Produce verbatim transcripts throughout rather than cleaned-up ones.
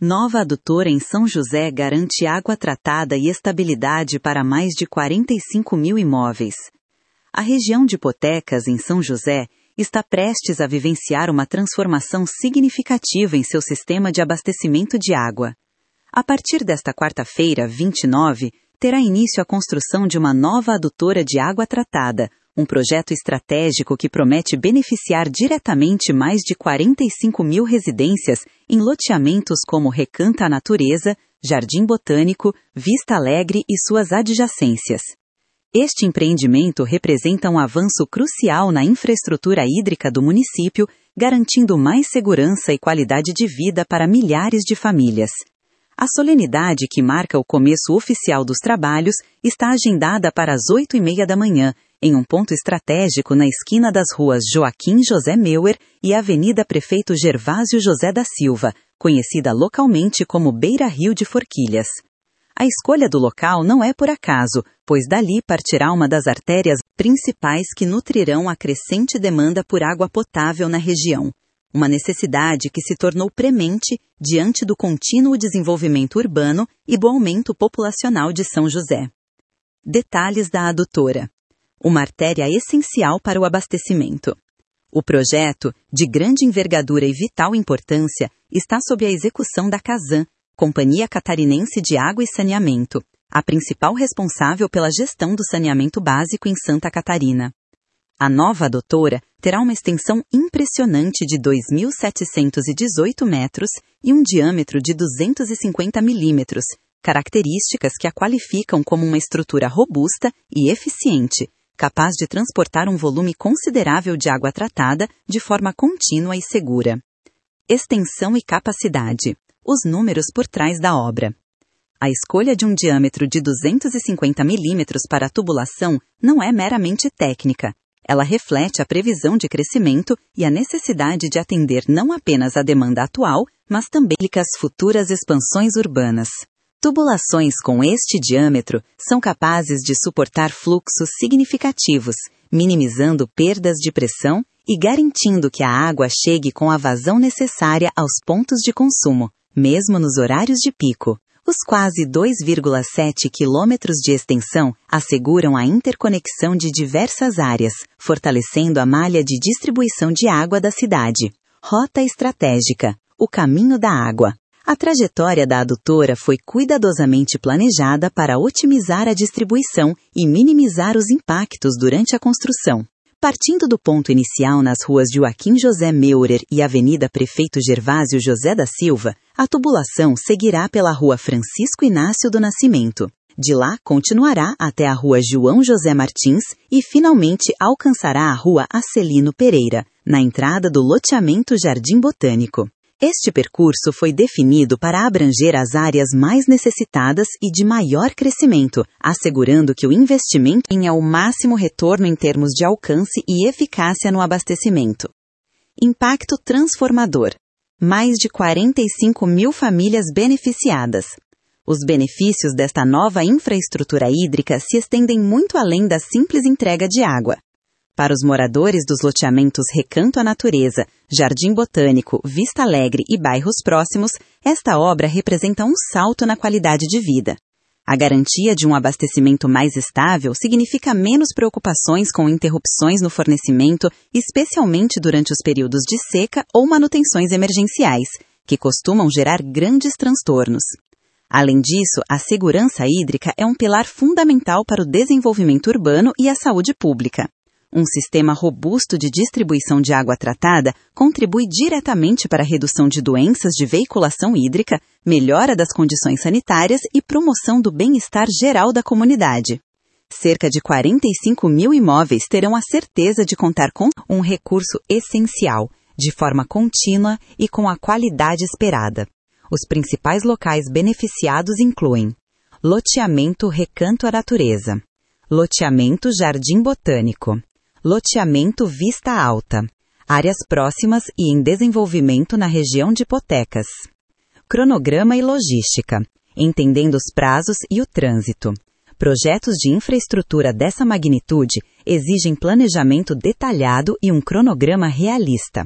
Nova adutora em São José garante água tratada e estabilidade para mais de quarenta e cinco mil imóveis. A região de Hipotecas, em São José, está prestes a vivenciar uma transformação significativa em seu sistema de abastecimento de água. A partir desta quarta-feira, vinte e nove, terá início a construção de uma nova adutora de água tratada, um projeto estratégico que promete beneficiar diretamente mais de quarenta e cinco mil residências em loteamentos como Recanto à Natureza, Jardim Botânico, Vista Alegre e suas adjacências. Este empreendimento representa um avanço crucial na infraestrutura hídrica do município, garantindo mais segurança e qualidade de vida para milhares de famílias. A solenidade que marca o começo oficial dos trabalhos está agendada para as oito e meia da manhã, em um ponto estratégico na esquina das ruas Joaquim José Meuer e Avenida Prefeito Gervásio José da Silva, conhecida localmente como Beira Rio de Forquilhas. A escolha do local não é por acaso, pois dali partirá uma das artérias principais que nutrirão a crescente demanda por água potável na região. Uma necessidade que se tornou premente diante do contínuo desenvolvimento urbano e do aumento populacional de São José. Detalhes da adutora. Uma artéria essencial para o abastecimento. O projeto, de grande envergadura e vital importância, está sob a execução da Casan, Companhia Catarinense de Água e Saneamento, a principal responsável pela gestão do saneamento básico em Santa Catarina. A nova adutora terá uma extensão impressionante de dois mil setecentos e dezoito metros e um diâmetro de duzentos e cinquenta milímetros, características que a qualificam como uma estrutura robusta e eficiente, capaz de transportar um volume considerável de água tratada de forma contínua e segura. Extensão e capacidade. Os números por trás da obra. A escolha de um diâmetro de duzentos e cinquenta milímetros para a tubulação não é meramente técnica. Ela reflete a previsão de crescimento e a necessidade de atender não apenas a demanda atual, mas também as futuras expansões urbanas. Tubulações com este diâmetro são capazes de suportar fluxos significativos, minimizando perdas de pressão e garantindo que a água chegue com a vazão necessária aos pontos de consumo, mesmo nos horários de pico. Os quase dois vírgula sete quilômetros de extensão asseguram a interconexão de diversas áreas, fortalecendo a malha de distribuição de água da cidade. Rota estratégica. O caminho da água. A trajetória da adutora foi cuidadosamente planejada para otimizar a distribuição e minimizar os impactos durante a construção. Partindo do ponto inicial nas ruas Joaquim José Meurer e Avenida Prefeito Gervásio José da Silva, a tubulação seguirá pela Rua Francisco Inácio do Nascimento. De lá, continuará até a Rua João José Martins e, finalmente, alcançará a Rua Acelino Pereira, na entrada do loteamento Jardim Botânico. Este percurso foi definido para abranger as áreas mais necessitadas e de maior crescimento, assegurando que o investimento tenha o máximo retorno em termos de alcance e eficácia no abastecimento. Impacto transformador. Mais de quarenta e cinco mil famílias beneficiadas. Os benefícios desta nova infraestrutura hídrica se estendem muito além da simples entrega de água. Para os moradores dos loteamentos Recanto à Natureza, Jardim Botânico, Vista Alegre e bairros próximos, esta obra representa um salto na qualidade de vida. A garantia de um abastecimento mais estável significa menos preocupações com interrupções no fornecimento, especialmente durante os períodos de seca ou manutenções emergenciais, que costumam gerar grandes transtornos. Além disso, a segurança hídrica é um pilar fundamental para o desenvolvimento urbano e a saúde pública. Um sistema robusto de distribuição de água tratada contribui diretamente para a redução de doenças de veiculação hídrica, melhora das condições sanitárias e promoção do bem-estar geral da comunidade. Cerca de quarenta e cinco mil imóveis terão a certeza de contar com um recurso essencial, de forma contínua e com a qualidade esperada. Os principais locais beneficiados incluem Loteamento Recanto à Natureza, Loteamento Jardim Botânico, Loteamento Vista Alta, áreas próximas e em desenvolvimento na região de Hipotecas. Cronograma e logística, entendendo os prazos e o trânsito. Projetos de infraestrutura dessa magnitude exigem planejamento detalhado e um cronograma realista.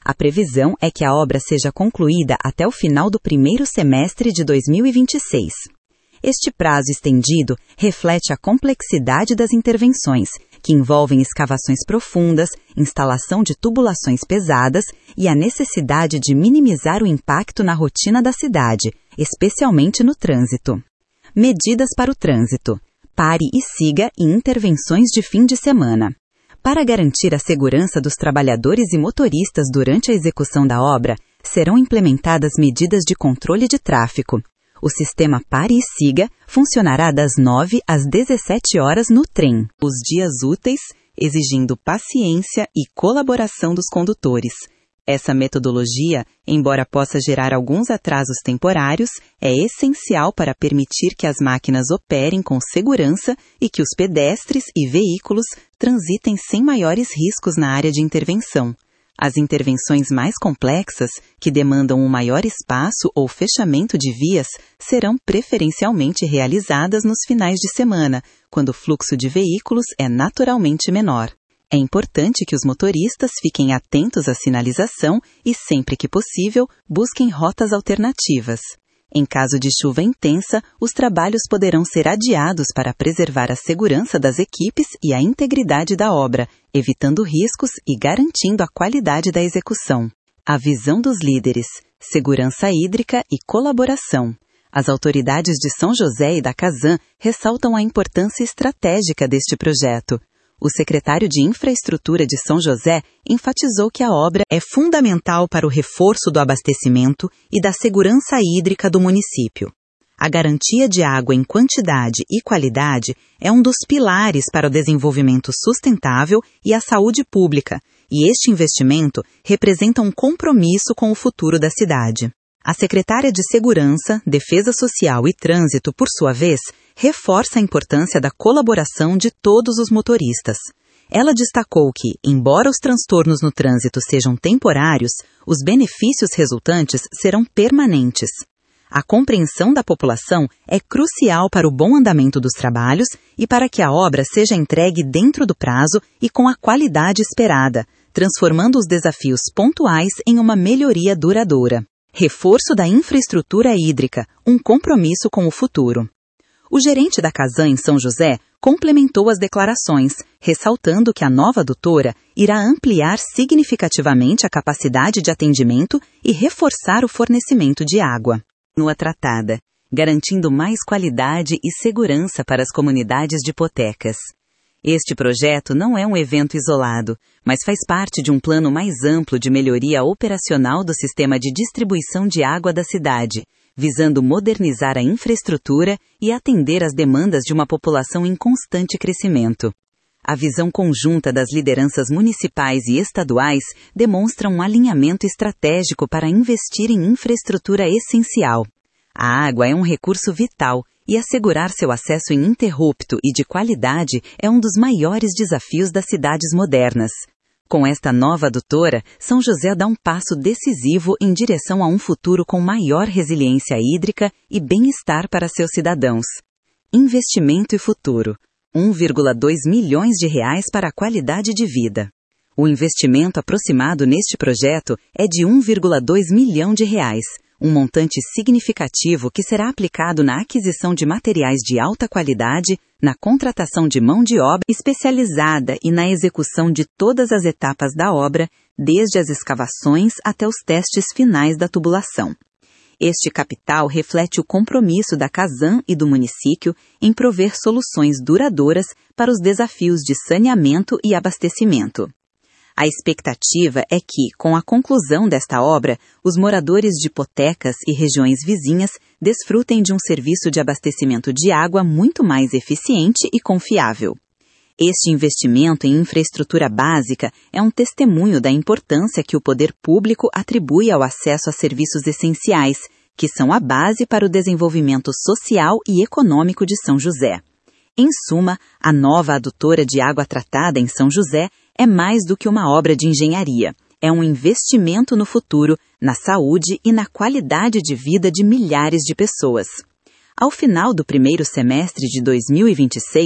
A previsão é que a obra seja concluída até o final do primeiro semestre de dois mil e vinte e seis. Este prazo estendido reflete a complexidade das intervenções, que envolvem escavações profundas, instalação de tubulações pesadas e a necessidade de minimizar o impacto na rotina da cidade, especialmente no trânsito. Medidas para o trânsito. Pare e siga e intervenções de fim de semana. Para garantir a segurança dos trabalhadores e motoristas durante a execução da obra, serão implementadas medidas de controle de tráfego. O sistema Pare e Siga funcionará das nove às dezessete horas no trem. Os dias úteis, exigindo paciência e colaboração dos condutores. Essa metodologia, embora possa gerar alguns atrasos temporários, é essencial para permitir que as máquinas operem com segurança e que os pedestres e veículos transitem sem maiores riscos na área de intervenção. As intervenções mais complexas, que demandam um maior espaço ou fechamento de vias, serão preferencialmente realizadas nos finais de semana, quando o fluxo de veículos é naturalmente menor. É importante que os motoristas fiquem atentos à sinalização e, sempre que possível, busquem rotas alternativas. Em caso de chuva intensa, os trabalhos poderão ser adiados para preservar a segurança das equipes e a integridade da obra, evitando riscos e garantindo a qualidade da execução. A visão dos líderes, segurança hídrica e colaboração. As autoridades de São José e da Casan ressaltam a importância estratégica deste projeto. O secretário de Infraestrutura de São José enfatizou que a obra é fundamental para o reforço do abastecimento e da segurança hídrica do município. A garantia de água em quantidade e qualidade é um dos pilares para o desenvolvimento sustentável e a saúde pública, e este investimento representa um compromisso com o futuro da cidade. A secretária de Segurança, Defesa Social e Trânsito, por sua vez, reforça a importância da colaboração de todos os motoristas. Ela destacou que, embora os transtornos no trânsito sejam temporários, os benefícios resultantes serão permanentes. A compreensão da população é crucial para o bom andamento dos trabalhos e para que a obra seja entregue dentro do prazo e com a qualidade esperada, transformando os desafios pontuais em uma melhoria duradoura. Reforço da infraestrutura hídrica, um compromisso com o futuro. O gerente da Casan em São José complementou as declarações, ressaltando que a nova adutora irá ampliar significativamente a capacidade de atendimento e reforçar o fornecimento de água. Água tratada, garantindo mais qualidade e segurança para as comunidades de hipotecas. Este projeto não é um evento isolado, mas faz parte de um plano mais amplo de melhoria operacional do sistema de distribuição de água da cidade, visando modernizar a infraestrutura e atender às demandas de uma população em constante crescimento. A visão conjunta das lideranças municipais e estaduais demonstra um alinhamento estratégico para investir em infraestrutura essencial. A água é um recurso vital e assegurar seu acesso ininterrupto e de qualidade é um dos maiores desafios das cidades modernas. Com esta nova adutora, São José dá um passo decisivo em direção a um futuro com maior resiliência hídrica e bem-estar para seus cidadãos. Investimento e futuro. um vírgula dois milhões de reais para a qualidade de vida. O investimento aproximado neste projeto é de um vírgula dois milhão de reais, um montante significativo que será aplicado na aquisição de materiais de alta qualidade, na contratação de mão de obra especializada e na execução de todas as etapas da obra, desde as escavações até os testes finais da tubulação. Este capital reflete o compromisso da Casan e do município em prover soluções duradouras para os desafios de saneamento e abastecimento. A expectativa é que, com a conclusão desta obra, os moradores de hipotecas e regiões vizinhas desfrutem de um serviço de abastecimento de água muito mais eficiente e confiável. Este investimento em infraestrutura básica é um testemunho da importância que o poder público atribui ao acesso a serviços essenciais, que são a base para o desenvolvimento social e econômico de São José. Em suma, a nova adutora de água tratada em São José é mais do que uma obra de engenharia. É um investimento no futuro, na saúde e na qualidade de vida de milhares de pessoas. Ao final do primeiro semestre de dois mil e vinte e seis,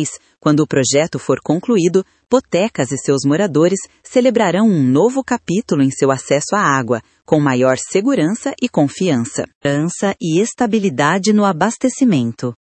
Quando o projeto for concluído, Potecas e seus moradores celebrarão um novo capítulo em seu acesso à água, com maior segurança e confiança. Segurança e estabilidade no abastecimento.